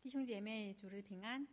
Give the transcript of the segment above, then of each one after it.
弟兄姐妹，主日平安。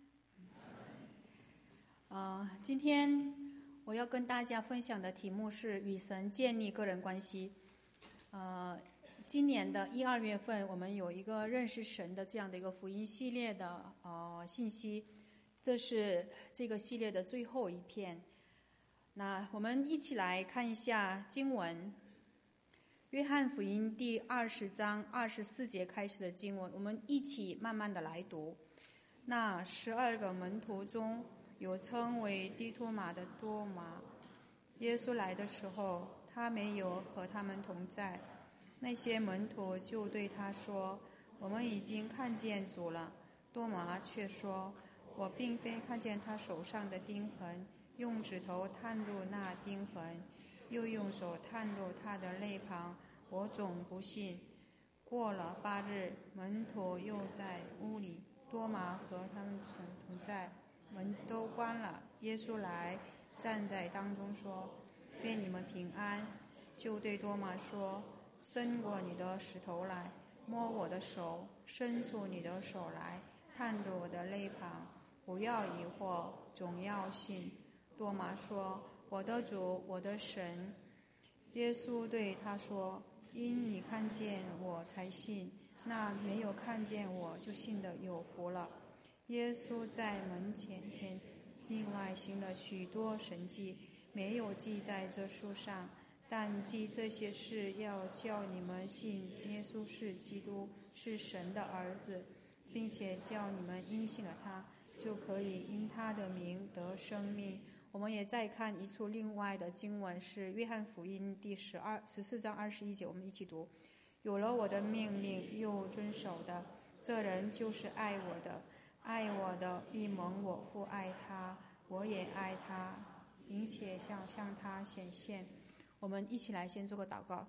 今天我要跟大家分享的题目是与神建立个人关系。今年的1、2月份，我们有一个认识神的这样的一个福音系列的信息，这是这个系列的最后一篇。那我们一起来看一下经文，约翰福音第20章24节开始的经文，我们一起慢慢的来读。那12个门徒中有称为低托马的多马，耶稣来的时候，他没有和他们同在。那些门徒就对他说：“我们已经看见主了。”多马却说：“我并非看见他手上的钉痕，用指头探入那钉痕，又用手探入他的肋旁，我总不信。”过了8日，门徒又在屋里，多马和他们同在，门都关了。耶稣来，站在当中说：“愿你们平安。”就对多马说：“伸过你的石头来，摸我的手；伸出你的手来，探入我的肋旁。不要疑惑，总要信。”多马说：“我的主，我的神。”耶稣对他说：“因你看见我才信，那没有看见我就信的有福了。”耶稣在门前另外行了许多神迹，没有记在这书上，但记这些事，要叫你们信耶稣是基督，是神的儿子，并且叫你们因信了他，就可以因他的名得生命。我们也再看一处另外的经文，是约翰福音第14章21节，我们一起读：“有了我的命令又遵守的，这人就是爱我的。爱我的必蒙我父爱他，我也爱他，并且向他显现。”我们一起来先做个祷告。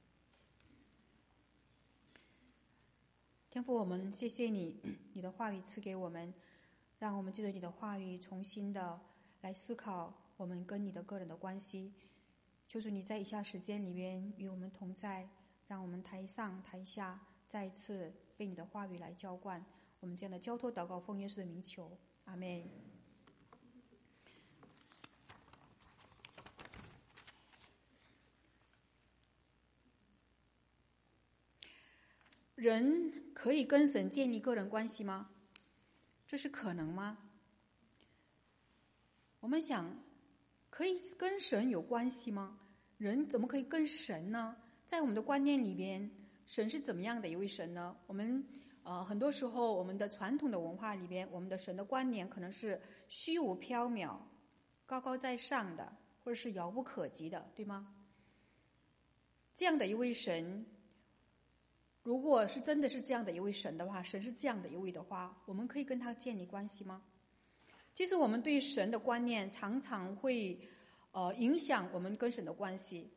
天父，我们谢谢你，你的话语赐给我们，让我们借着你的话语重新的来思考我们跟你的个人的关系。求主你在以下时间里面与我们同在，让我们台上台下再一次被你的话语来浇灌。我们这样的交托祷告，奉耶稣的名求，阿们。人可以跟神建立个人关系吗？这是可能吗？我们想，可以跟神有关系吗？人怎么可以跟神呢？在我们的观念里边，神是怎么样的一位神呢？我们很多时候我们的传统的文化里边，我们的神的观念可能是虚无缥缈、高高在上的，或者是遥不可及的，对吗？这样的一位神，如果是真的是这样的一位神的话，神是这样的一位的话，我们可以跟他建立关系吗？其实我们对神的观念常常会影响我们跟神的关系。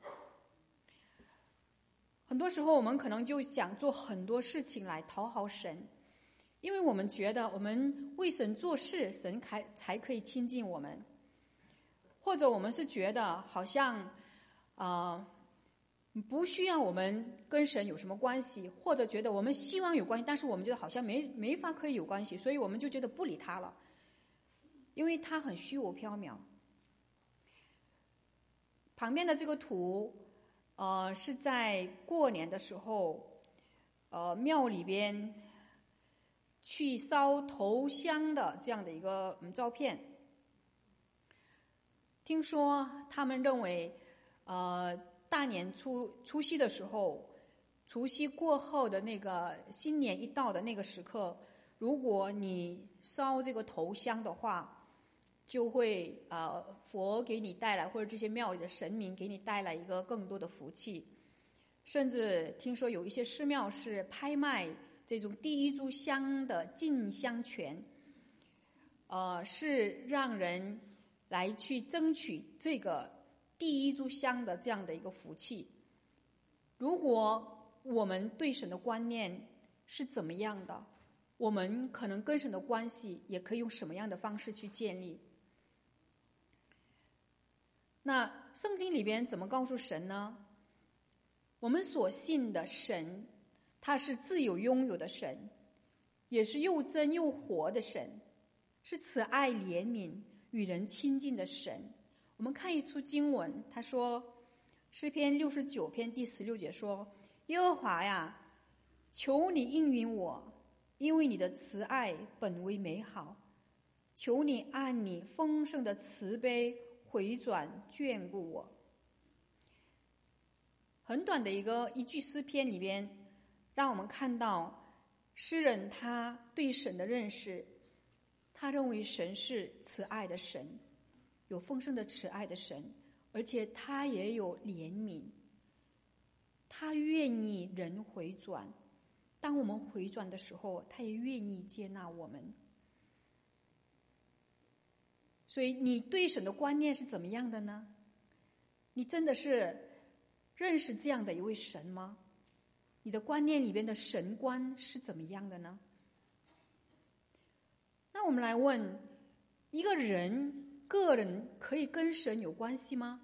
很多时候我们可能就想做很多事情来讨好神，因为我们觉得我们为神做事，神才可以亲近我们。或者我们是觉得好像不需要我们跟神有什么关系，或者觉得我们希望有关系，但是我们觉得好像没法可以有关系，所以我们就觉得不理他了，因为他很虚无缥缈。旁边的这个图是在过年的时候庙里边去烧头香的这样的一个照片。听说他们认为大年除夕的时候，除夕过后的那个新年一到的那个时刻，如果你烧这个头香的话，就会佛给你带来，或者这些庙里的神明给你带来一个更多的福气。甚至听说有一些寺庙是拍卖这种第一炷香的进香权，是让人来去争取这个第一炷香的这样的一个福气。如果我们对神的观念是怎么样的，我们可能跟神的关系也可以用什么样的方式去建立。那圣经里边怎么告诉神呢？我们所信的神，他是自有拥有的神， 也是又真又活的神，是慈爱怜悯与人亲近的神。我们看一处经文，他说诗篇69篇第16节说，耶和华呀，求你应允我，因为你的慈爱本为美好，求你按你丰盛的慈悲回转眷顾我。很短的一句诗篇里边，让我们看到诗人他对神的认识，他认为神是慈爱的神，有丰盛的慈爱的神，而且他也有怜悯，他愿意人回转，当我们回转的时候，他也愿意接纳我们。所以你对神的观念是怎么样的呢？你真的是认识这样的一位神吗？你的观念里边的神观是怎么样的呢？那我们来问，一个人个人可以跟神有关系吗？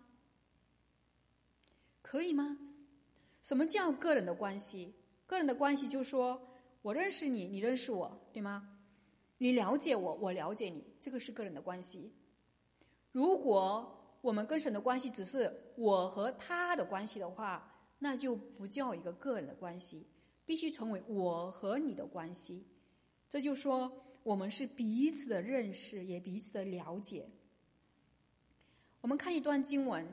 可以吗？什么叫个人的关系？个人的关系就是说，我认识你，你认识我，对吗？你了解我，我了解你，这个是个人的关系。如果我们跟神的关系只是我和他的关系的话，那就不叫一个个人的关系，必须成为我和你的关系。这就说我们是彼此的认识，也彼此的了解。我们看一段经文，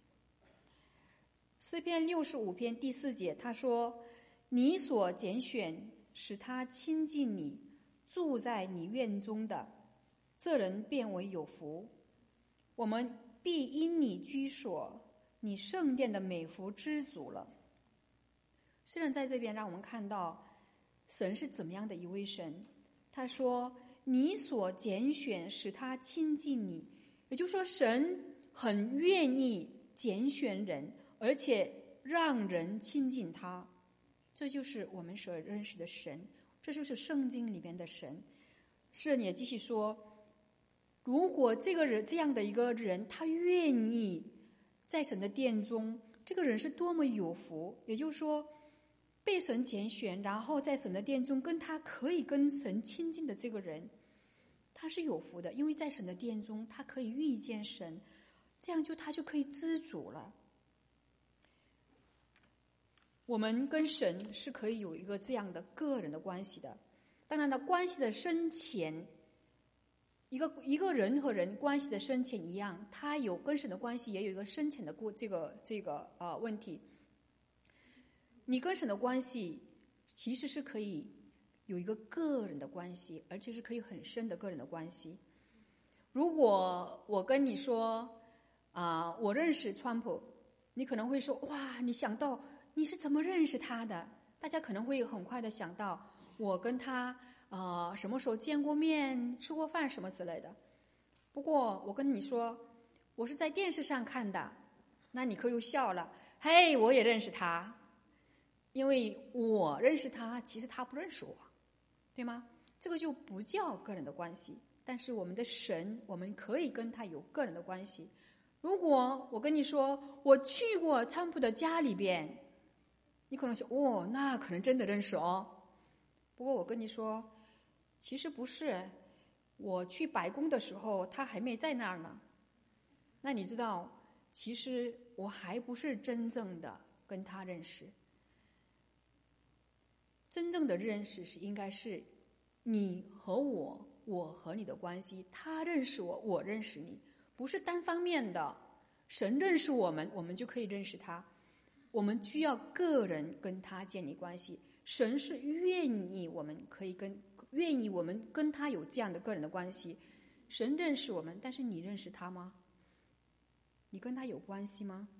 诗篇65篇第4节，他说，你所拣选使他亲近你，住在你院中的，这人便为有福。我们必因你居所，你圣殿的美福知足了。虽然在这边让我们看到神是怎么样的一位神，他说你所拣选使他亲近你，也就是说神很愿意拣选人，而且让人亲近他。这就是我们所认识的神，这就是圣经里面的神。诗人也继续说，如果这个人这样的一个人，他愿意在神的殿中，这个人是多么有福。也就是说被神拣选，然后在神的殿中跟他可以跟神亲近的这个人，他是有福的，因为在神的殿中他可以遇见神，这样他就可以知足了。我们跟神是可以有一个这样的个人的关系的。当然了，关系的深浅，一个人和人关系的深浅一样，他有跟神的关系也有一个深浅的问题。你跟神的关系其实是可以有一个个人的关系，而且是可以很深的个人的关系。如果我跟你说我认识川普，你可能会说，哇，你想到你是怎么认识他的？大家可能会很快的想到我跟他什么时候见过面，吃过饭什么之类的。不过我跟你说我是在电视上看的，那你可又笑了，嘿，我也认识他，因为我认识他，其实他不认识我，对吗？这个就不叫个人的关系。但是我们的神，我们可以跟他有个人的关系。如果我跟你说我去过川普的家里边，你可能说那可能真的认识哦。不过我跟你说其实不是，我去白宫的时候他还没在那儿呢。那你知道其实我还不是真正的跟他认识。真正的认识应该是你和我，我和你的关系，他认识我，我认识你，不是单方面的。神认识我们，我们就可以认识他。我们需要个人跟他建立关系。神是愿意我们跟他有这样的个人的关系。神认识我们，但是你认识他吗？你跟他有关系吗？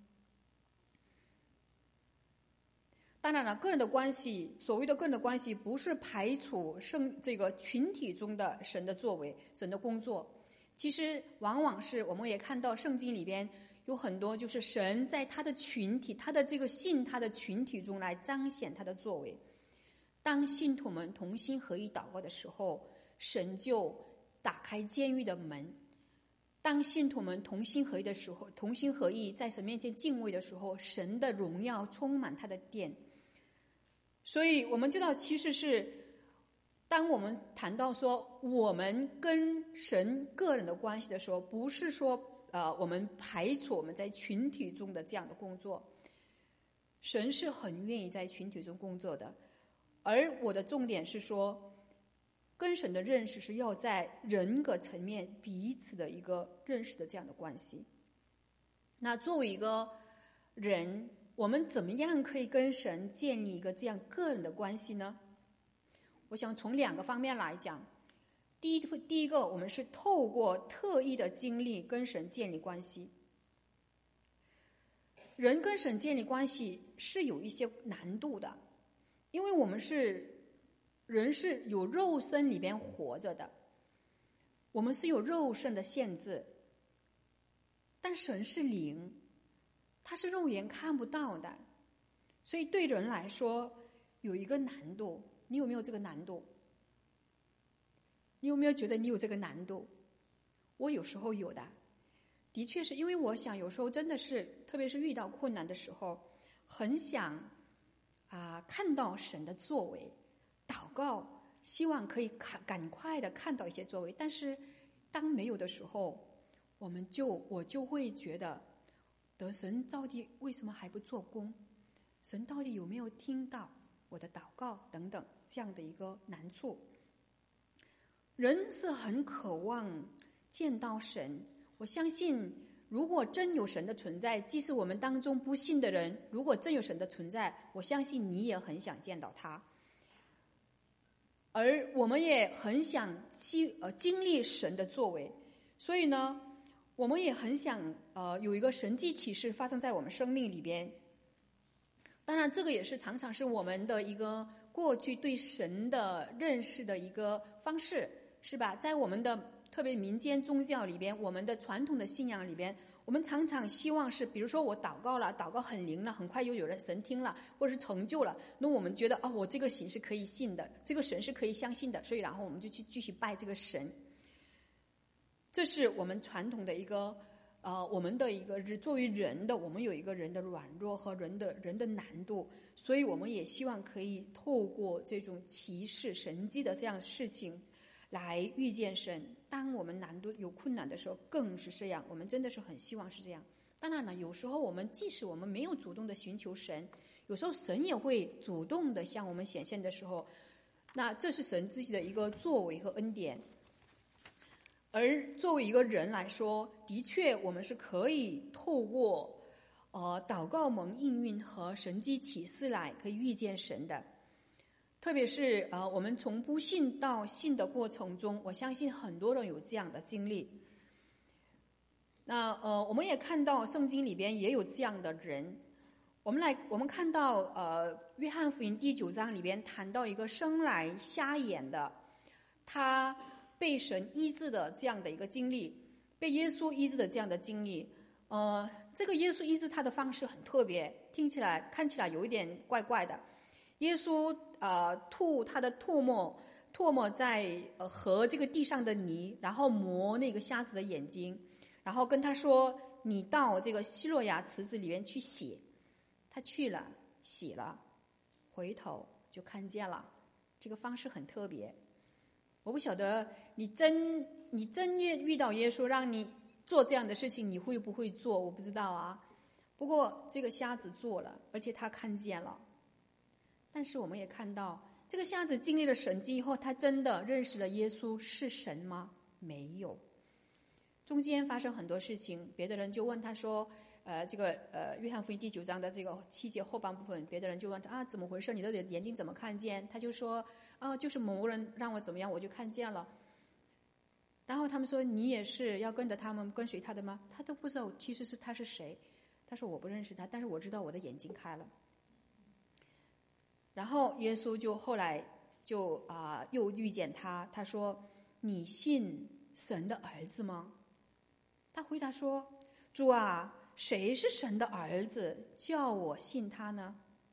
当然了，个人的关系，所谓的个人的关系，不是排除这个群体中的神的作为、神的工作。其实往往是我们也看到圣经里边有很多，就是神在他的群体、他的这个他的群体中来彰显他的作为。当信徒们同心合意祷告的时候，神就打开监狱的门。当信徒们同心合意的时候，同心合意在神面前敬畏的时候，神的荣耀充满他的殿。所以我们知道，其实是当我们谈到说我们跟神个人的关系的时候，不是说我们排除我们在群体中的这样的工作，神是很愿意在群体中工作的。而我的重点是说，跟神的认识是要在人格层面彼此的一个认识的这样的关系。那作为一个人，我们怎么样可以跟神建立一个这样个人的关系呢？我想从2个方面来讲。第一个，我们是透过特意的经历跟神建立关系。人跟神建立关系是有一些难度的，因为我们人是有肉身里边活着的，我们是有肉身的限制，但神是灵，他是肉眼看不到的，所以对人来说有一个难度。你有没有这个难度？你有没有觉得你有这个难度？我有时候有的，的确是因为我想有时候真的是，特别是遇到困难的时候，很想看到神的作为，祷告，希望可以赶快的看到一些作为。但是当没有的时候，我就会觉得，神到底为什么还不做工？神到底有没有听到我的祷告等等这样的一个难处。人是很渴望见到神，我相信如果真有神的存在，即使我们当中不信的人，如果真有神的存在，我相信你也很想见到他。而我们也很想经历神的作为，所以呢，我们也很想有一个神迹奇事发生在我们生命里边。当然这个也是常常是我们的一个过去对神的认识的一个方式，是吧？在我们的特别民间宗教里边，我们的传统的信仰里边，我们常常希望是，比如说我祷告了，祷告很灵了，很快又有人神听了，或者是成就了，那我们觉得我这个神是可以信的，这个神是可以相信的，所以然后我们就去继续拜这个神。这是我们传统的一个我们的一个作为人的，我们有一个人的软弱和人的难度，所以我们也希望可以透过这种奇事神迹的这样的事情来遇见神。当我们难度有困难的时候更是这样，我们真的是很希望是这样。当然了，有时候即使我们没有主动的寻求神，有时候神也会主动的向我们显现的时候，那这是神自己的一个作为和恩典。而作为一个人来说，的确我们是可以透过祷告蒙应运和神迹启示来可以遇见神的。特别是我们从不信到信的过程中，我相信很多人有这样的经历。那我们也看到圣经里边也有这样的人。我们看到约翰福音第9章里边谈到一个生来瞎眼的，他被神医治的这样的一个经历，被耶稣医治的这样的经历。这个耶稣医治他的方式很特别，看起来有一点怪怪的。耶稣吐他的唾沫在和这个地上的泥，然后磨那个瞎子的眼睛，然后跟他说：“你到这个西洛亚池子里面去洗。”他去了，洗了，回头就看见了。这个方式很特别。我不晓得你真遇到耶稣让你做这样的事情，你会不会做？我不知道啊。不过这个瞎子做了，而且他看见了。但是我们也看到，这个瞎子经历了神迹以后，他真的认识了耶稣是神吗？没有。中间发生很多事情，别的人就问他说，约翰福音第9章的这个7节后半部分，别的人就问他怎么回事？你的眼睛怎么看见？他就说就是某个人让我怎么样，我就看见了。然后他们说你也是要跟着他们跟随他的吗？他都不知道其实他是谁。他说我不认识他，但是我知道我的眼睛开了。然后耶稣就后来就又遇见他，他说你信神的儿子吗？他回答说，主啊，谁是神的儿子，叫我信他呢？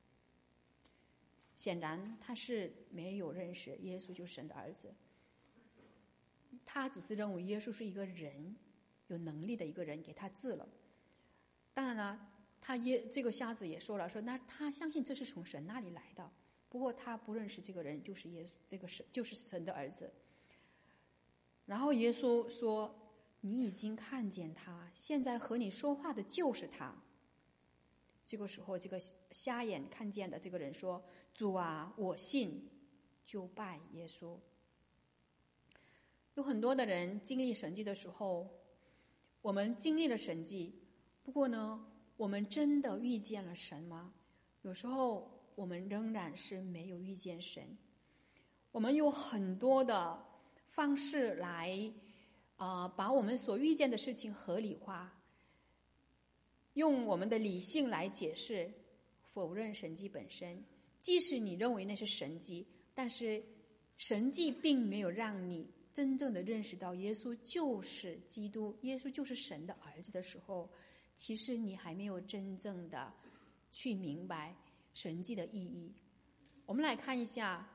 显然他是没有认识耶稣就是神的儿子，他只是认为耶稣是一个人，有能力的一个人，给他治了。当然了，这个瞎子也说了，说那他相信这是从神那里来的。 不过他不认识这个人就是耶稣，这个神就是神的儿子。然后耶稣说：“你已经看见他，现在和你说话的就是他。”这个时候，这个瞎眼看见的这个人说：“主啊，我信。”就拜耶稣。有很多的人经历神迹的时候，我们经历了神迹，不过呢，我们真的遇见了神吗？有时候我们仍然是没有遇见神。我们有很多的方式来把我们所遇见的事情合理化，用我们的理性来解释，否认神迹本身。即使你认为那是神迹，但是神迹并没有让你真正的认识到耶稣就是基督，耶稣就是神的儿子的时候，其实你还没有真正的去明白神迹的意义。我们来看一下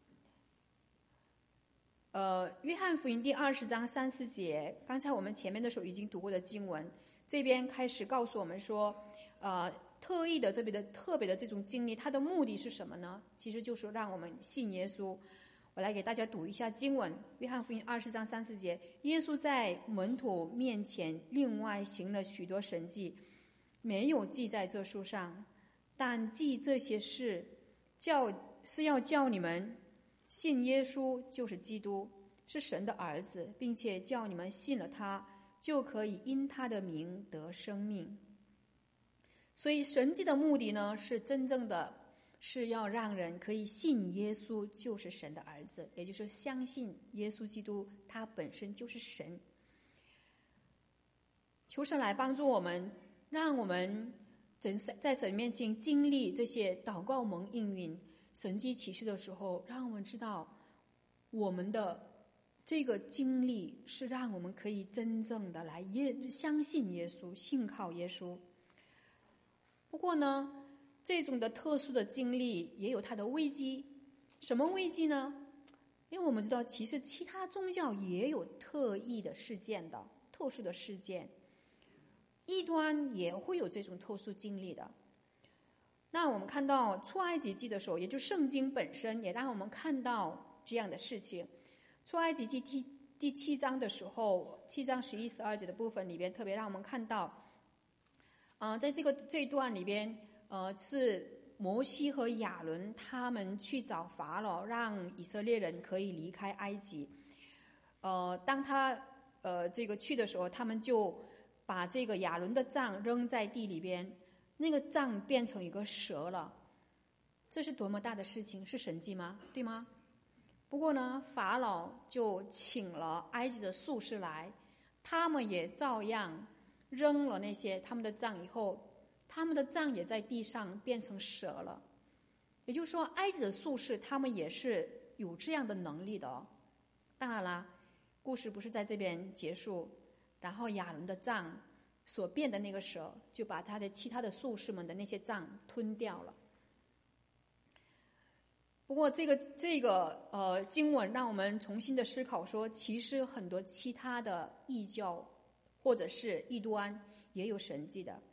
约翰福音第20章3、4节，刚才我们前面的时候已经读过的经文，这边开始告诉我们说特意的特别的这种经历，它的目的是什么呢？其实就是让我们信耶稣。我来给大家读一下经文，约翰福音20章3、4节，耶稣在门徒面前另外行了许多神迹，没有记在这书上，但记这些事是要叫你们信耶稣就是基督，是神的儿子，并且叫你们信了他，就可以因他的名得生命。所以神迹的目的呢，是真正的是要让人可以信耶稣就是神的儿子，也就是相信耶稣基督他本身就是神。求神来帮助我们，让我们在神面前经历这些祷告蒙应允神迹奇事的时候，让我们知道我们的这个经历是让我们可以真正的来相信耶稣，信靠耶稣。不过呢，这种的特殊的经历也有它的危机。什么危机呢？因为我们知道其实其他宗教也有特异的事件的，特殊的事件，异端也会有这种特殊经历的。那我们看到出埃及记的时候，也就圣经本身也让我们看到这样的事情。出埃及记第7章的时候，7章11、12节的部分里边特别让我们看到在这一段里边是摩西和亚伦他们去找法老，让以色列人可以离开埃及。当他这个去的时候，他们就把这个亚伦的杖扔在地里边，那个杖变成一个蛇了。这是多么大的事情，是神迹吗？对吗？不过呢，法老就请了埃及的术士来，他们也照样扔了那些他们的杖以后，他们的杖也在地上变成蛇了。也就是说，埃及的术士他们也是有这样的能力的哦。当然啦，故事不是在这边结束，然后亚伦的杖所变的那个蛇就把他的其他的术士们的那些杖吞掉了。不过这个经文让我们重新的思考说，其实很多其他的异教或者是异端也有神迹的。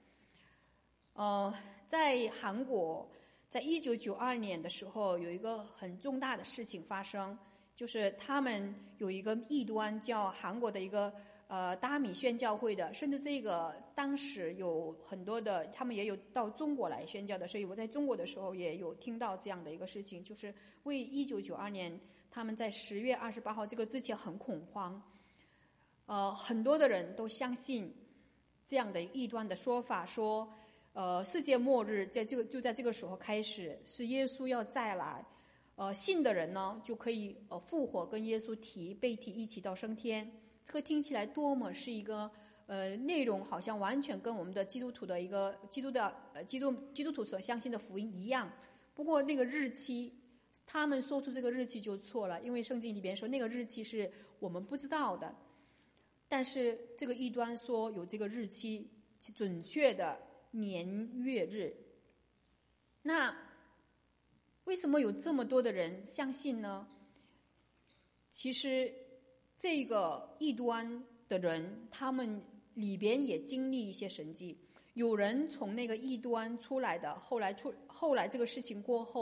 在韩国，在1992年的时候，有一个很重大的事情发生，就是他们有一个异端叫韩国的一个达米宣教会的，甚至这个当时有很多的，他们也有到中国来宣教的，所以我在中国的时候也有听到这样的一个事情，就是为1992年他们在10月28号这个之前很恐慌，很多的人都相信这样的异端的说法，说世界末日就在这个时候开始，是耶稣要再来，信的人呢就可以复活，跟耶稣被提一起到升天。这个听起来多么是一个内容好像完全跟我们的基督徒的一个基督徒所相信的福音一样。不过那个日期，他们说出这个日期就错了，因为圣经里边说那个日期是我们不知道的，但是这个异端说有这个日期准确的年月日。那为什么有这么多的人相信呢？其实这个异端的人，他们里边也经历一些神迹。有人从那个异端出来的，后来这个事情过后，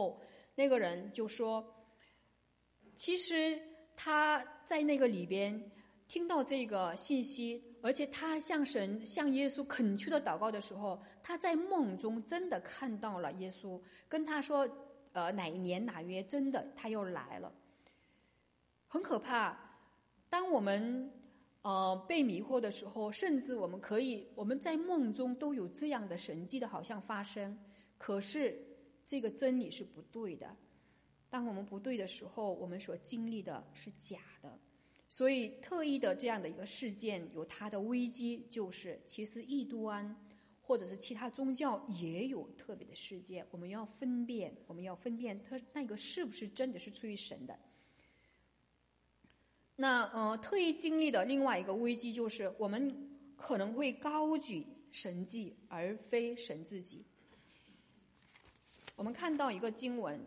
那个人就说，其实他在那个里边听到这个信息，而且他向神、向耶稣恳求的祷告的时候，他在梦中真的看到了耶稣，跟他说，哪一年哪月，真的他又来了。很可怕。当我们被迷惑的时候，甚至我们在梦中都有这样的神迹的好像发生，可是这个真理是不对的。当我们不对的时候，我们所经历的是假的。所以特意的这样的一个事件有它的危机，就是其实异端或者是其他宗教也有特别的事件，我们要分辨它那个是不是真的是出于神的。那特意经历的另外一个危机，就是我们可能会高举神迹而非神自己。我们看到一个经文，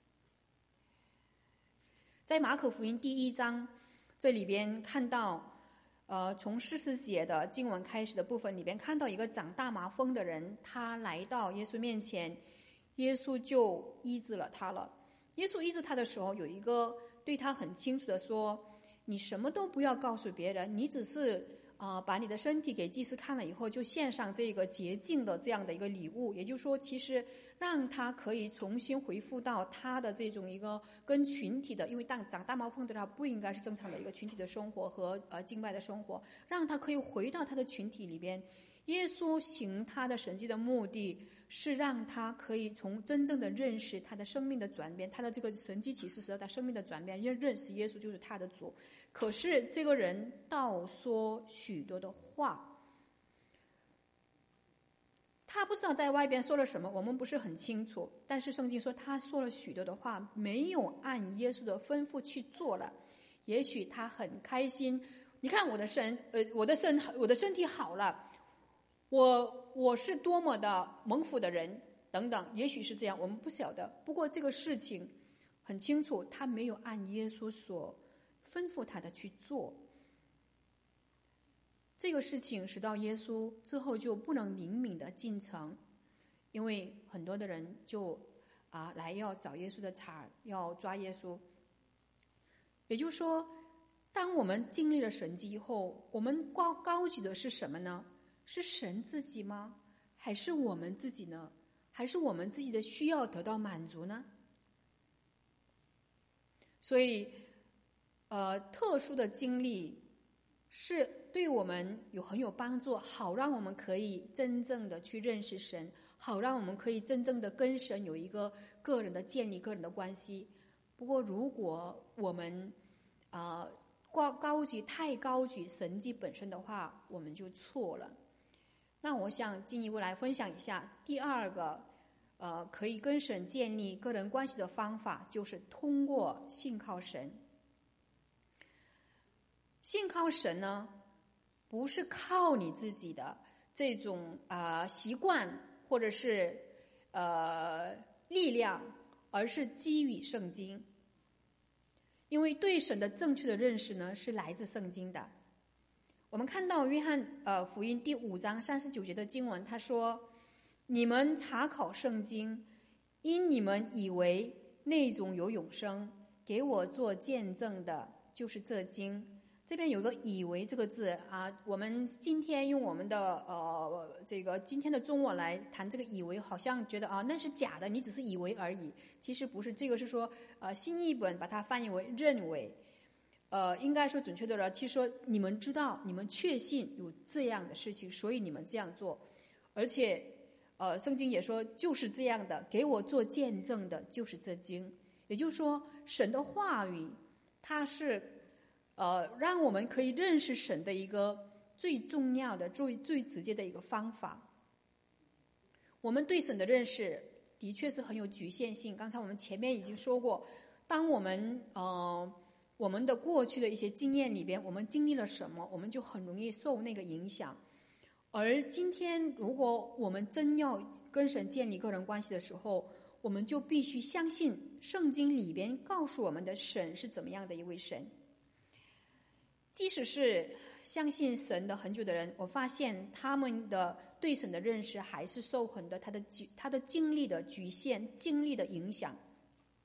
在马可福音第1章这里边看到，从40节的经文开始的部分里边看到一个长大麻风的人，他来到耶稣面前，耶稣就医治了他了。耶稣医治他的时候，有一个对他很清楚的说，你什么都不要告诉别人，你只是把你的身体给祭司看了以后，就献上这个洁净的这样的一个礼物。也就是说，其实让他可以重新恢复到他的这种一个跟群体的，因为长大麻风的他不应该是正常的一个群体的生活和敬拜的生活，让他可以回到他的群体里边。耶稣行他的神迹的目的是让他可以从真正的认识他的生命的转变，他的这个神迹启示使得他生命的转变，认识耶稣就是他的主。可是这个人道说许多的话，他不知道在外边说了什么，我们不是很清楚，但是圣经说他说了许多的话，没有按耶稣的吩咐去做了。也许他很开心，你看我的身体好了，我是多么的蒙福的人等等，也许是这样，我们不晓得。不过这个事情很清楚，他没有按耶稣所吩咐他的去做。这个事情使到耶稣之后就不能明明的进城，因为很多的人就来要找耶稣的茬，要抓耶稣。也就是说，当我们经历了神迹以后，我们高举的是什么呢？是神自己吗？还是我们自己呢？还是我们自己的需要得到满足呢？所以特殊的经历是对我们很有帮助，好让我们可以真正的去认识神，好让我们可以真正的跟神有一个个人的建立个人的关系。不过如果我们太高举神迹本身的话，我们就错了。那我想进一步来分享一下第二个可以跟神建立个人关系的方法，就是通过信靠神。信靠神呢，不是靠你自己的这种习惯或者是力量，而是基于圣经。因为对神的正确的认识呢，是来自圣经的。我们看到约翰福音第5章39节的经文，他说：你们查考圣经，因你们以为内中有永生，给我做见证的就是这经。这边有个以为这个字我们今天用我们的这个今天的中文来谈这个以为，好像觉得那是假的，你只是以为而已。其实不是，这个是说新译本把它翻译为认为。应该说准确的了，其实说你们知道，你们确信有这样的事情，所以你们这样做。而且圣经也说就是这样的，给我做见证的就是这经。也就是说，神的话语它是让我们可以认识神的一个最重要的最直接的一个方法。我们对神的认识的确是很有局限性，刚才我们前面已经说过，当我们的过去的一些经验里边，我们经历了什么，我们就很容易受那个影响。而今天如果我们真要跟神建立个人关系的时候，我们就必须相信圣经里边告诉我们的神是怎么样的一位神。即使是相信神的很久的人，我发现他们的对神的认识还是受很多他的经历的局限、经历的影响。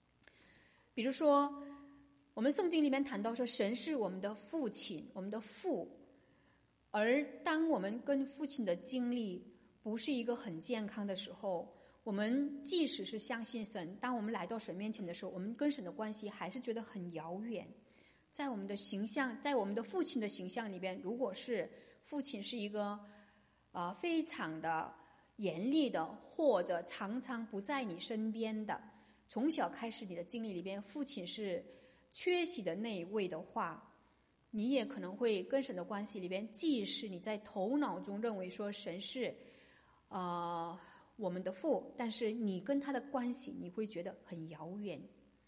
比如说，我们圣经里面谈到说，神是我们的父亲，我们的父。而当我们跟父亲的经历不是一个很健康的时候，我们即使是相信神，当我们来到神面前的时候，我们跟神的关系还是觉得很遥远。在我们的形象，在我们的父亲的形象里边，如果是父亲是一个非常的严厉的，或者常常不在你身边的，从小开始你的经历里边，父亲是缺席的那一位的话，你也可能会跟神的关系里边，即使你在头脑中认为说神是我们的父，但是你跟他的关系你会觉得很遥远。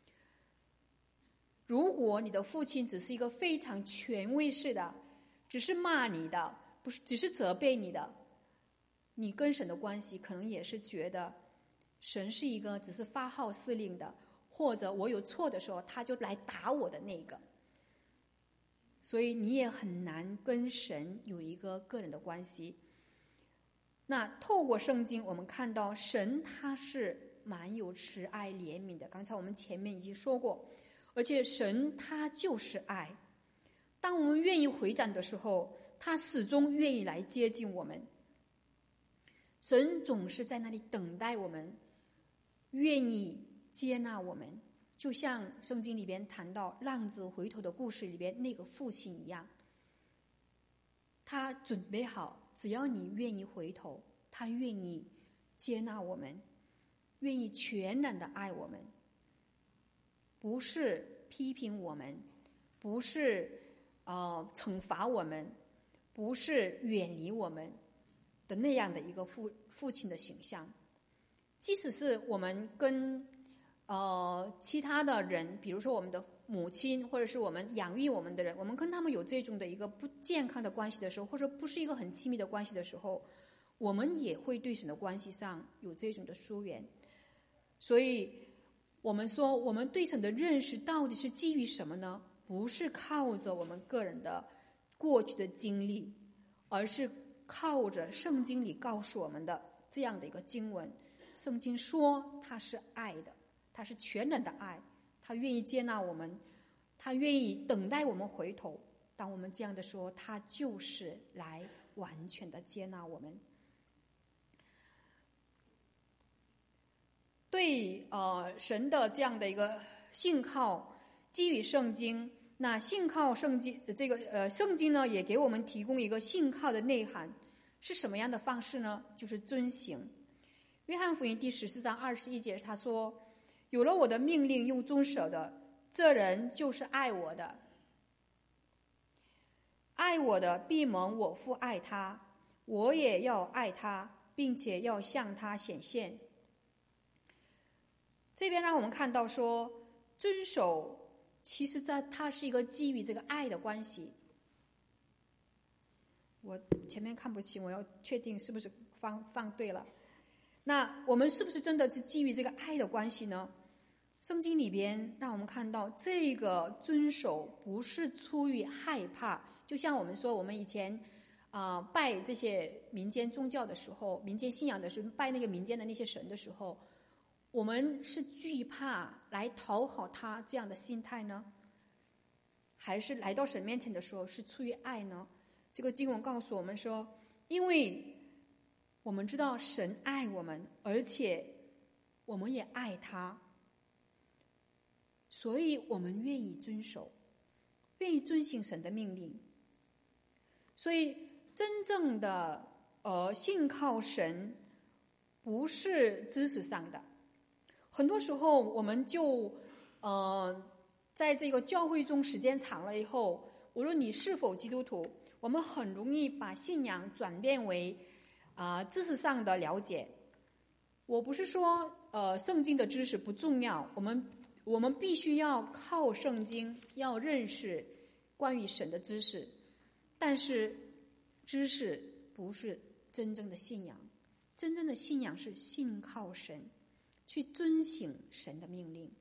如果你的父亲只是一个非常权威式的，只是骂你的，不是只是责备你的，你跟神的关系可能也是觉得神是一个只是发号施令的，或者我有错的时候他就来打我的那个。所以你也很难跟神有一个个人的关系。那透过圣经我们看到神他是蛮有慈爱怜悯的，刚才我们前面已经说过，而且神他就是爱。当我们愿意回转的时候，他始终愿意来接近我们。神总是在那里等待我们，愿意接纳我们，就像圣经里边谈到浪子回头的故事里边那个父亲一样，他准备好，只要你愿意回头，他愿意接纳我们，愿意全然的爱我们，不是批评我们，不是惩罚我们，不是远离我们的那样的一个父亲的形象。即使是我们跟其他的人，比如说我们的母亲，或者是我们养育我们的人，我们跟他们有这种的一个不健康的关系的时候，或者不是一个很亲密的关系的时候，我们也会对神的关系上有这种的疏远。所以我们说，我们对神的认识到底是基于什么呢？不是靠着我们个人的过去的经历，而是靠着圣经里告诉我们的这样的一个经文。圣经说他是爱的，他是全然的爱，他愿意接纳我们，他愿意等待我们回头。当我们这样的说，他就是来完全的接纳我们。对神的这样的一个信靠，基于圣经。那信靠圣经，这个圣经呢，也给我们提供一个信靠的内涵，是什么样的方式呢？就是遵行。约翰福音第14章21节他说，有了我的命令又遵守的，这人就是爱我的。爱我的必蒙我父爱他，我也要爱他，并且要向他显现。这边让我们看到说，遵守其实它是一个基于这个爱的关系。我前面看不清，我要确定是不是放对了。那我们是不是真的是基于这个爱的关系呢？圣经里边让我们看到，这个遵守不是出于害怕。就像我们说，我们以前拜这些民间宗教的时候，民间信仰的时候，拜那个民间的那些神的时候，我们是惧怕来讨好他这样的心态呢，还是来到神面前的时候是出于爱呢？这个经文告诉我们说，因为我们知道神爱我们，而且我们也爱他，所以我们愿意遵守，愿意遵行神的命令。所以真正的信靠神不是知识上的。很多时候我们就在这个教会中时间长了以后，无论你是否基督徒，我们很容易把信仰转变为知识上的了解。我不是说圣经的知识不重要，我们必须要靠圣经，要认识关于神的知识，但是知识不是真正的信仰。真正的信仰是信靠神，去遵行神的命令。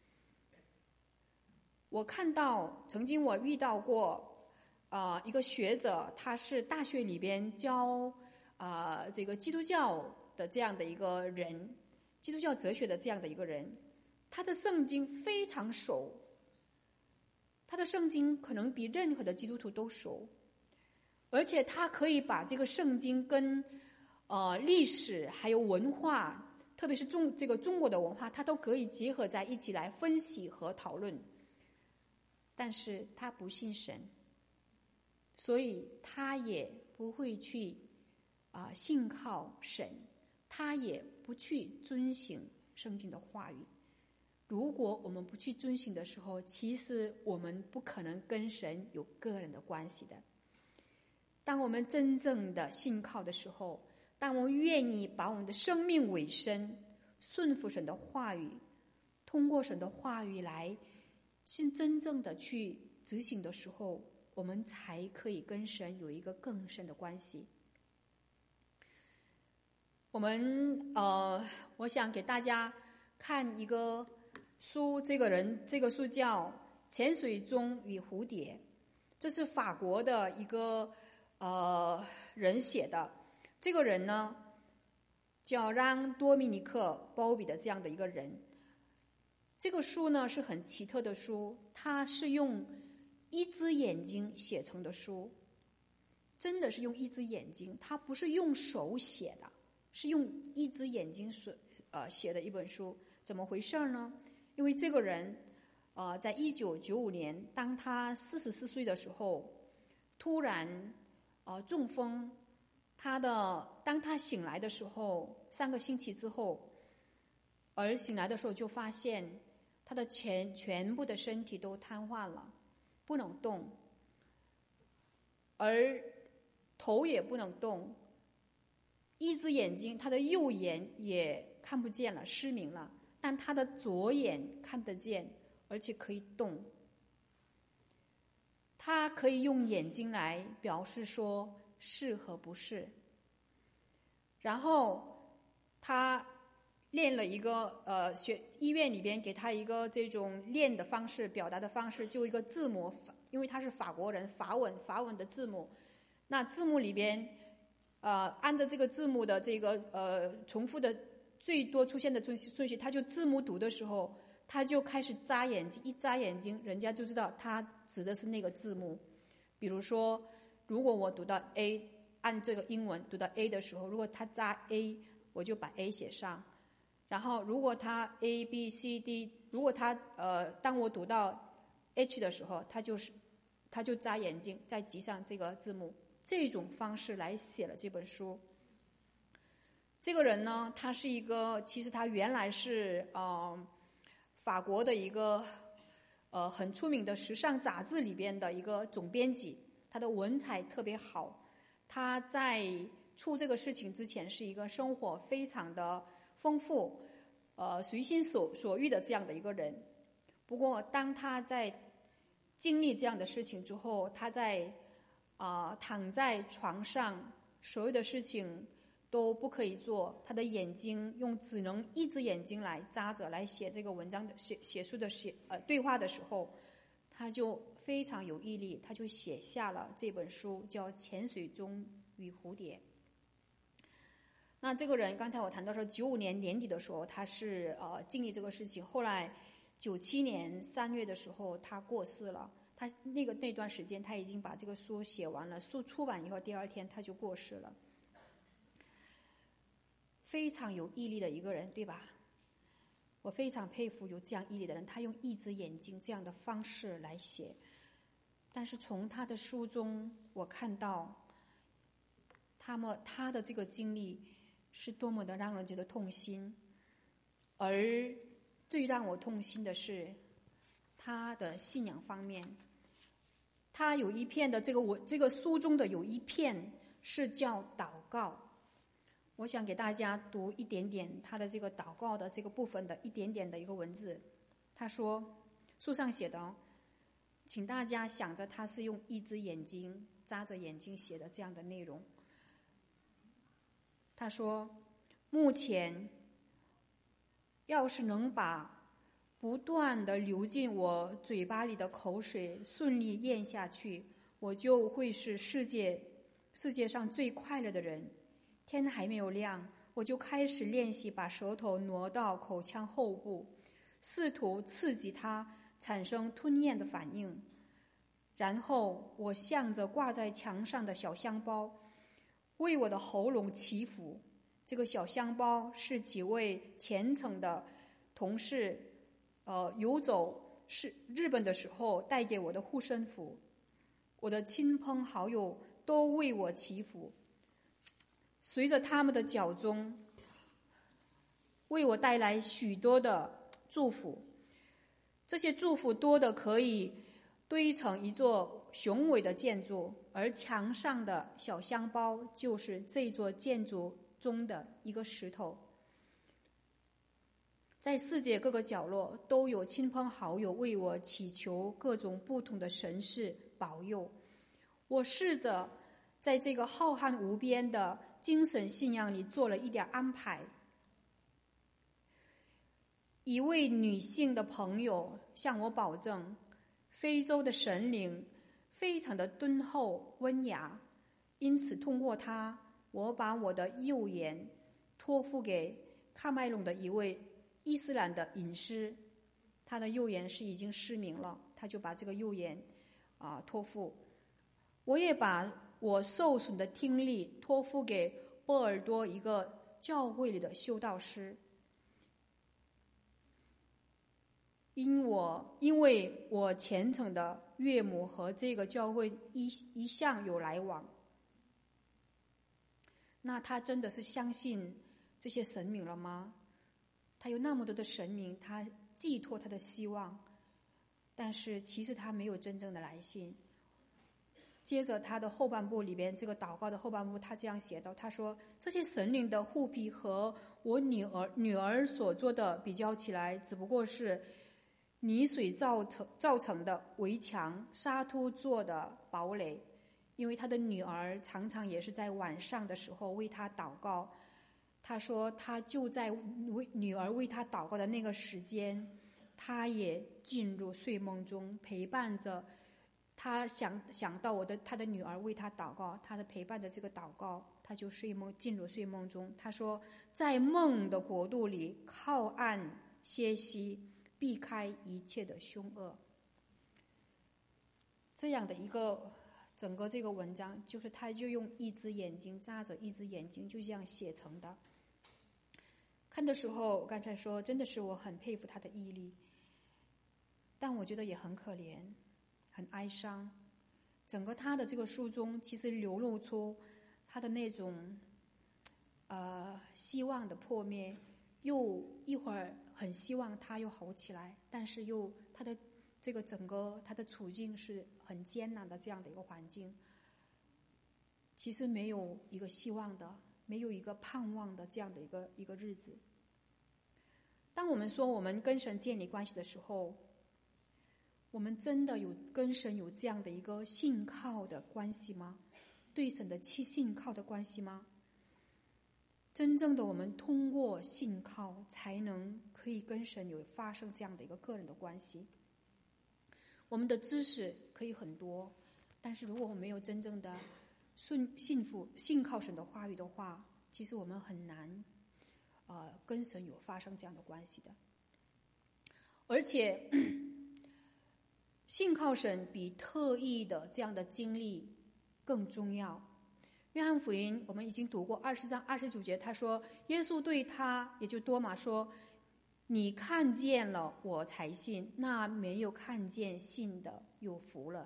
我看到曾经我遇到过一个学者，他是大学里边教这个基督教的这样的一个人，基督教哲学的这样的一个人。 他的圣经非常熟，他的圣经可能比任何的基督徒都熟，而且他可以把这个圣经跟历史还有文化，特别是中国的文化，他都可以结合在一起来分析和讨论。但是他不信神，所以他也不会去信靠神，他也不去遵行圣经的话语。如果我们不去遵行的时候，其实我们不可能跟神有个人的关系的。当我们真正的信靠的时候，当我们愿意把我们的生命委身，顺服神的话语，通过神的话语来真正的去执行的时候，我们才可以跟神有一个更深的关系。我想给大家看一个书，这个书叫《潜水钟与蝴蝶》，这是法国的一个人写的。这个人呢叫让多米尼克·鲍比的这样的一个人。这个书呢是很奇特的书，它是用一只眼睛写成的书，真的是用一只眼睛，它不是用手写的，是用一只眼睛写的一本书。怎么回事呢？因为这个人在1995年，当他44岁的时候，突然中风。当他醒来的时候，3个星期之后，而醒来的时候就发现他的全部的身体都瘫痪了，不能动，而头也不能动，一只眼睛，他的右眼也看不见了，失明了，但他的左眼看得见，而且可以动。他可以用眼睛来表示说是和不是。然后他练了一个医院里边给他一个这种练的方式，表达的方式，就一个字母，因为他是法国人，法文的字母。那字母里边按照这个字母的这个重复的最多出现的顺序，他就字母读的时候，他就开始眨眼睛，一眨眼睛人家就知道他指的是那个字母。比如说如果我读到 A， 按这个英文读到 A 的时候，如果他眨 A， 我就把 A 写上。然后如果他 A B C D， 如果他当我读到 H 的时候，他就眨眼睛再记上这个字母。这种方式来写了这本书。这个人呢，他是一个，其实他原来是法国的一个很出名的时尚杂志里边的一个总编辑，他的文采特别好。他在出这个事情之前是一个生活非常的丰富，随心所欲的这样的一个人。不过当他在经历这样的事情之后，他在躺在床上，所有的事情都不可以做，他的眼睛只能一只眼睛来眨着来写这个文章的写书的对话的时候，他就非常有毅力，他就写下了这本书，叫《潜水钟与蝴蝶》。那这个人刚才我谈到说95年年底的时候他是经历这个事情，后来97年3月的时候他过世了。他那段时间他已经把这个书写完了，书出版以后第2天他就过世了。非常有毅力的一个人，对吧？我非常佩服有这样毅力的人，他用一只眼睛这样的方式来写。但是从他的书中我看到他的这个经历是多么的让人觉得痛心。而最让我痛心的是他的信仰方面。他有一篇的这个书中的有一篇是叫祷告，我想给大家读一点点他的这个祷告的这个部分的一点点的一个文字。他说，书上写的，请大家想着他是用一只眼睛眨着眼睛写的这样的内容。他说，目前要是能把不断地流进我嘴巴里的口水顺利咽下去，我就会是世界上最快乐的人。天还没有亮，我就开始练习把舌头挪到口腔后部， 试图刺激它产生吞咽的反应。然后我向着挂在墙上的小香包为我的喉咙祈福。这个小香包是几位虔诚的同事游走日本的时候带给我的护身符。我的亲朋好友都为我祈福，随着他们的脚踪为我带来许多的祝福。这些祝福多的可以堆成一座雄伟的建筑，而墙上的小香包就是这座建筑中的一个石头。在世界各个角落都有亲朋好友为我祈求各种不同的神事保佑。我试着在这个浩瀚无边的精神信仰里做了一点安排。一位女性的朋友向我保证，非洲的神灵非常的敦厚温雅，因此通过她，我把我的右眼托付给喀麦隆的一位伊斯兰的隐师。他的右眼是已经失明了，他就把这个右眼托付。我也把我受损的听力托付给波尔多一个教会里的修道士。因为我虔诚的岳母和这个教会一向有来往，那他真的是相信这些神明了吗？他有那么多的神明，他寄托他的希望，但是其实他没有真正的来信。接着他的后半部里边，这个祷告的后半部，他这样写道，他说这些神灵的护庇和我女儿所做的比较起来，只不过是泥水造成的围墙，沙土做的堡垒。因为他的女儿常常也是在晚上的时候为他祷告，他说他就在女儿为他祷告的那个时间，他也进入睡梦中，陪伴着他。想到他的女儿为他祷告，他的陪伴着这个祷告，他就进入睡梦中。他说在梦的国度里靠岸歇息，避开一切的凶恶。这样的一个整个这个文章，就是他就用一只眼睛扎着一只眼睛，就这样写成的。看的时候，我刚才说真的是我很佩服他的毅力，但我觉得也很可怜，很哀伤。整个他的这个书中其实流露出他的那种希望的破灭，又一会儿很希望他又好起来，但是又他的这个整个他的处境是很艰难的这样的一个环境，其实没有一个希望的，没有一个盼望的这样的一个日子。当我们说我们跟神建立关系的时候，我们真的有跟神有这样的一个信靠的关系吗？对神的信靠的关系吗？真正的我们通过信靠才能可以跟神有发生这样的一个个人的关系。我们的知识可以很多，但是如果我们没有真正的信靠神的话语的话，其实我们很难跟神有发生这样的关系的。而且信靠神比特意的这样的经历更重要。约翰福音我们已经读过20章29节，他说耶稣对他也就多马说，你看见了我才信，那没有看见信的有福了。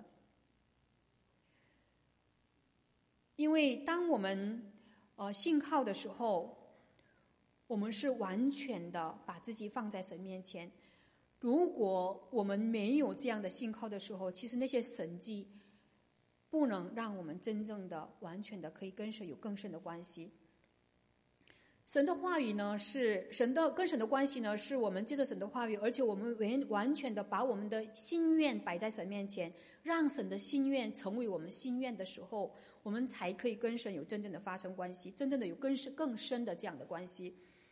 因为当我们信靠的时候，我们是完全的把自己放在神面前。如果我们没有这样的信靠的时候，其实那些神迹不能让我们真正的完全的可以跟神有更深的关系。神的话语呢，是跟神的关系呢，是我们借着神的话语，而且我们完全的把我们的心愿摆在神面前，让神的心愿成为我们心愿的时候，我们才可以跟神有真正的发生关系，真正的有更深的这样的关系。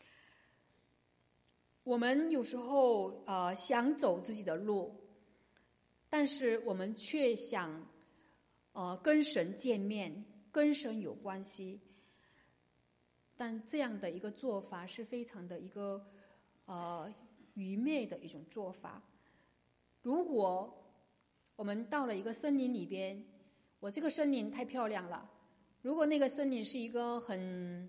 我们有时候想走自己的路，但是我们却想跟神见面，跟神有关系。但这样的一个做法是非常的一个愚昧的一种做法。如果我们到了一个森林里边，我这个森林太漂亮了，如果那个森林是一个很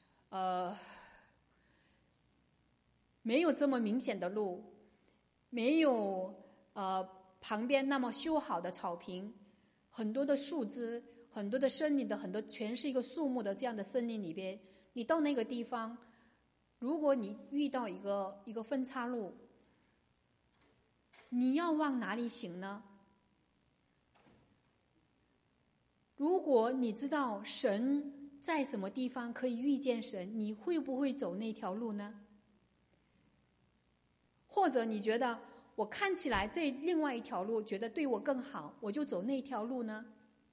没有这么明显的路，没有旁边那么修好的草坪，很多的树枝，很多的森林的很多全是一个树木的这样的森林里边，你到那个地方，如果你遇到一个分岔路，你要往哪里行呢？如果你知道神在什么地方可以遇见神，你会不会走那条路呢？或者你觉得我看起来这另外一条路觉得对我更好，我就走那条路呢？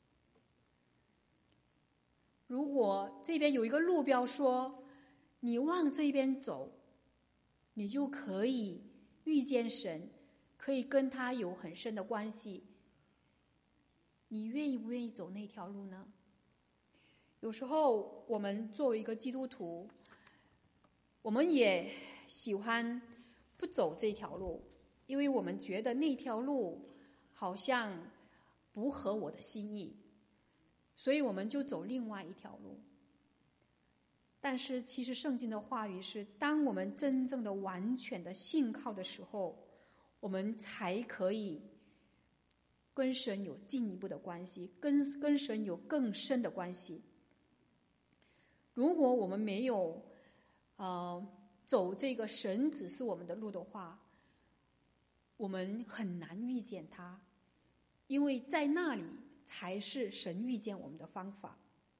如果这边有一个路标说你往这边走，你就可以遇见神，可以跟他有很深的关系，你愿意不愿意走那条路呢？有时候我们作为一个基督徒，我们也喜欢不走这条路，因为我们觉得那条路好像不合我的心意，所以我们就走另外一条路。但是其实圣经的话语是，当我们真正的完全的信靠的时候，我们才可以跟神有进一步的关系，跟神有更深的关系。如果我们没有走这个神指示我们的路的话，我们很难遇见他，因为在那里才是神遇见我们的方法。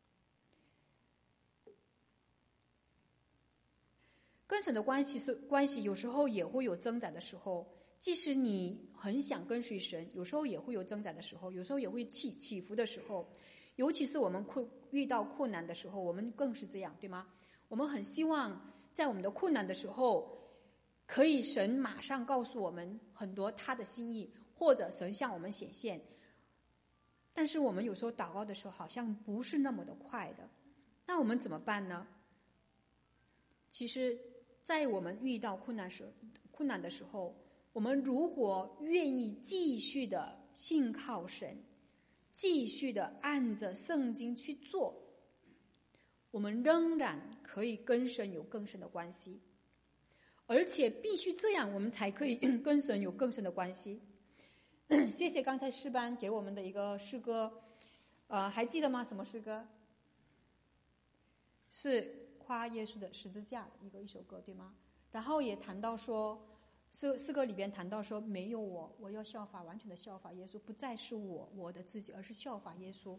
跟神的关系有时候也会有挣扎的时候，即使你很想跟随神，有时候也会有挣扎的时候，有时候也会起伏的时候，尤其是我们遇到困难的时候，我们更是这样，对吗？我们很希望在我们的困难的时候，可以神马上告诉我们很多他的心意，或者神向我们显现。但是我们有时候祷告的时候好像不是那么的快的，那我们怎么办呢？其实在我们遇到困难的时候，我们如果愿意继续的信靠神，继续的按着圣经去做，我们仍然可以跟神有更深的关系，而且必须这样，我们才可以跟神有更深的关系。谢谢刚才诗班给我们的一个诗歌，还记得吗？什么诗歌？是夸耶稣的十字架的一首歌，对吗？然后也谈到说，诗歌里边谈到说，没有我要效法，完全的效法耶稣，不再是我的自己，而是效法耶稣。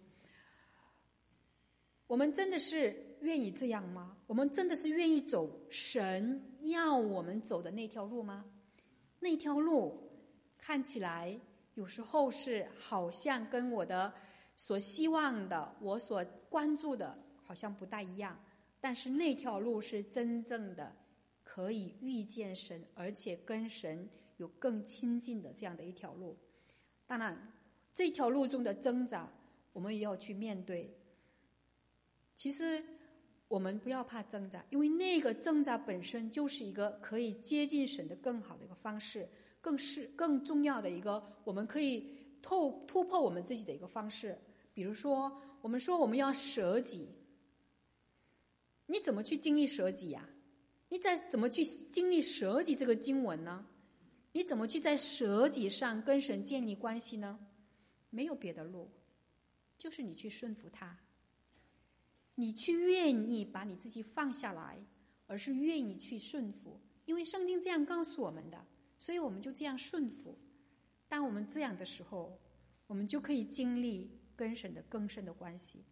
我们真的是愿意这样吗？我们真的是愿意走神要我们走的那条路吗？那条路看起来有时候是好像跟我的所希望的，我所关注的好像不大一样，但是那条路是真正的可以遇见神，而且跟神有更亲近的这样的一条路。当然这条路中的挣扎我们也要去面对。其实我们不要怕挣扎，因为那个挣扎本身就是一个可以接近神的更好的一个方式，更重要的一个我们可以突破我们自己的一个方式。比如说我们说我们要舍己，你怎么去经历舍己呀？你怎么去经历舍己这个经文呢？你怎么去在舍己上跟神建立关系呢？没有别的路，就是你去顺服他，你去愿意把你自己放下来，而是愿意去顺服，因为圣经这样告诉我们的，所以我们就这样顺服。当我们这样的时候，我们就可以经历跟神的更深的关系。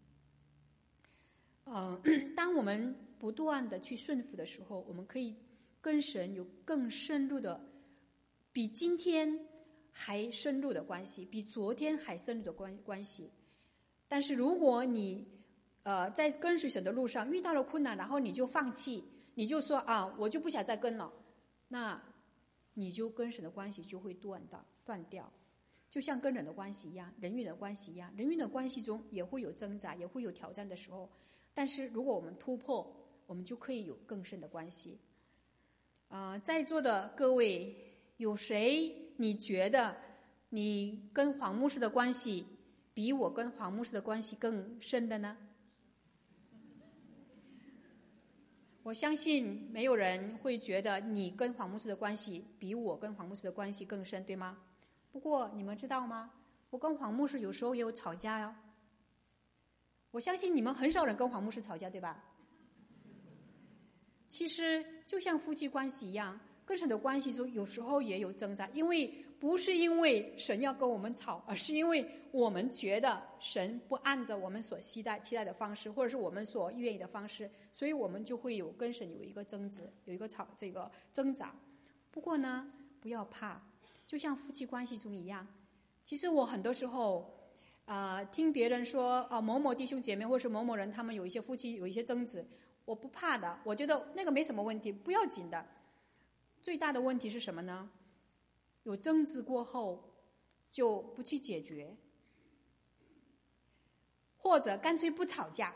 当我们不断的去顺服的时候，我们可以跟神有更深入的，比今天还深入的关系，比昨天还深入的关系。但是如果你在跟随神的路上遇到了困难，然后你就放弃，你就说我就不想再跟了，那你就跟神的关系就会断掉，就像跟人的关系一样，人与人的关系一样，人与人的关系中也会有挣扎，也会有挑战的时候，但是如果我们突破，我们就可以有更深的关系。 在座的各位，有谁你觉得你跟黄牧师的关系比我跟黄牧师的关系更深的呢？我相信没有人会觉得你跟黄牧师的关系比我跟黄牧师的关系更深，对吗？不过你们知道吗？我跟黄牧师有时候也有吵架哟。我相信你们很少人跟黄牧师吵架，对吧？其实就像夫妻关系一样，跟神的关系中有时候也有挣扎，不是因为神要跟我们吵，而是因为我们觉得神不按照我们所期待的方式，或者是我们所愿意的方式，所以我们就会跟神有一个争执，有一个挣扎。不过呢，不要怕，就像夫妻关系中一样。其实我很多时候听别人说某某弟兄姐妹或是某某人他们有一些夫妻有一些争执，我不怕的，我觉得那个没什么问题，不要紧的。最大的问题是什么呢？有争执过后就不去解决，或者干脆不吵架。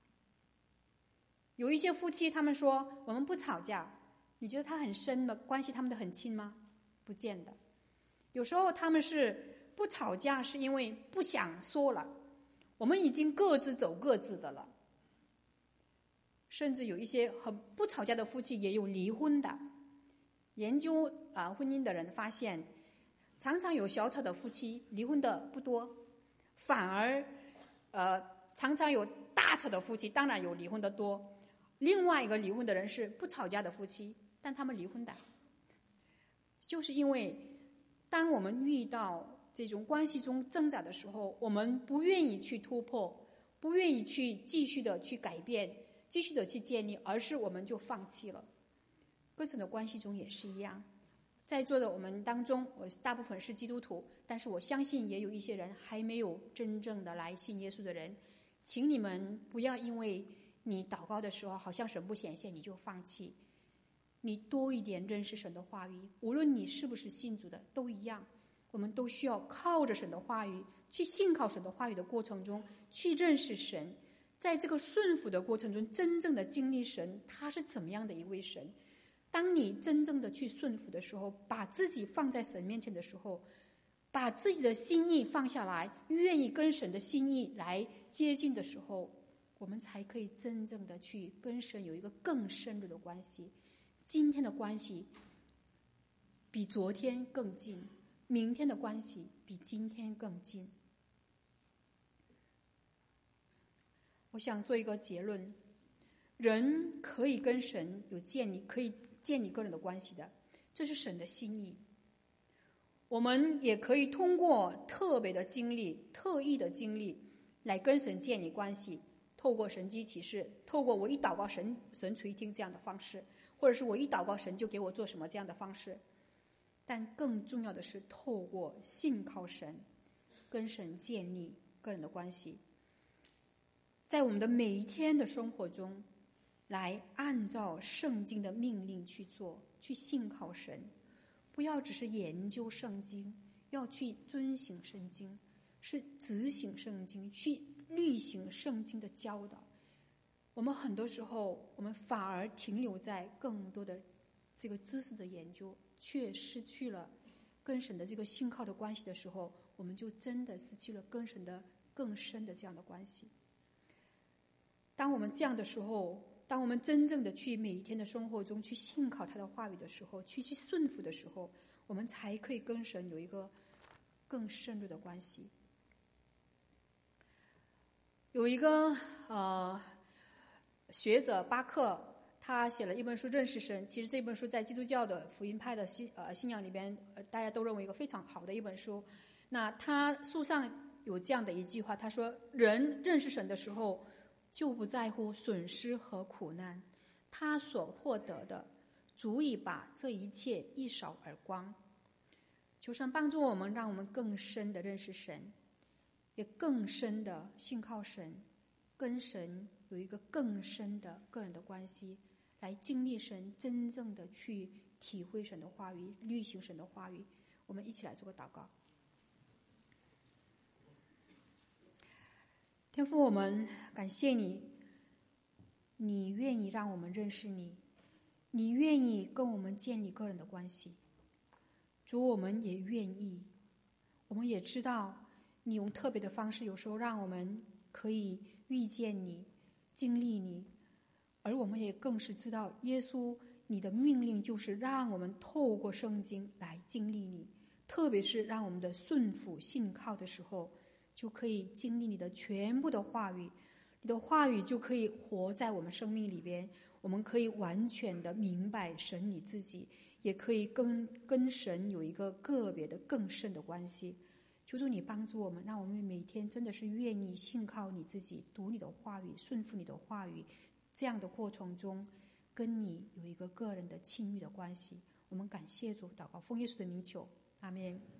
有一些夫妻他们说我们不吵架，你觉得他很深的关系他们的很亲吗？不见得。有时候他们是不吵架是因为不想说了，我们已经各自走各自的了。甚至有一些很不吵架的夫妻也有离婚的。研究婚姻的人发现，常常有小吵的夫妻离婚的不多，反而常常有大吵的夫妻，当然有离婚的多。另外一个离婚的人是不吵架的夫妻，但他们离婚的，就是因为当我们遇到这种关系中挣扎的时候，我们不愿意去突破，不愿意去继续的去改变，继续的去建立，而是我们就放弃了。跟神的关系中也是一样。在座的我们当中，我大部分是基督徒，但是我相信也有一些人还没有真正的来信耶稣的人，请你们不要因为你祷告的时候好像神不显现你就放弃。你多一点认识神的话语，无论你是不是信主的都一样，我们都需要靠着神的话语，去信靠神的话语的过程中去认识神，在这个顺服的过程中真正的经历神他是怎么样的一位神。当你真正的去顺服的时候，把自己放在神面前的时候，把自己的心意放下来，愿意跟神的心意来接近的时候，我们才可以真正的去跟神有一个更深入的关系。今天的关系比昨天更近，明天的关系比今天更近。我想做一个结论，人可以跟神可以建立个人的关系的，这是神的心意。我们也可以通过特别的经历、特异的经历来跟神建立关系，透过神迹启示，透过我一祷告神垂听这样的方式，或者是我一祷告神就给我做什么这样的方式。但更重要的是透过信靠神，跟神建立个人的关系，在我们的每一天的生活中来按照圣经的命令去做，去信靠神。不要只是研究圣经，要去遵行圣经，是执行圣经，去履行圣经的教导。我们很多时候我们反而停留在更多的这个知识的研究，却失去了跟神的这个信靠的关系的时候，我们就真的失去了跟神的更深的这样的关系。当我们这样的时候，当我们真正的去每一天的生活中去信靠他的话语的时候，去顺服的时候，我们才可以跟神有一个更深入的关系。有一个学者巴克，他写了一本书《认识神》，其实这本书在基督教的福音派的信仰里边，大家都认为一个非常好的一本书。那他书上有这样的一句话，他说：人认识神的时候就不在乎损失和苦难，他所获得的足以把这一切一扫而光。求神帮助我们，让我们更深的认识神，也更深的信靠神，跟神有一个更深的个人的关系，来经历神，真正的去体会神的话语，履行神的话语。我们一起来做个祷告。天父，我们感谢你，你愿意让我们认识你， 你愿意跟我们建立个人的关系，主，我们也愿意。我们也知道你用特别的方式，有时候让我们可以遇见你，经历你，而我们也更是知道耶稣你的命令就是让我们透过圣经来经历你，特别是让我们的顺服信靠的时候，就可以经历你的全部的话语，你的话语就可以活在我们生命里边，我们可以完全的明白神你自己，也可以跟神有一个个别的更深的关系。求主你帮助我们，让我们每天真的是愿意信靠你自己，读你的话语，顺服你的话语，这样的过程中跟你有一个个人的亲密的关系。我们感谢主，祷告奉耶稣的名求，阿们。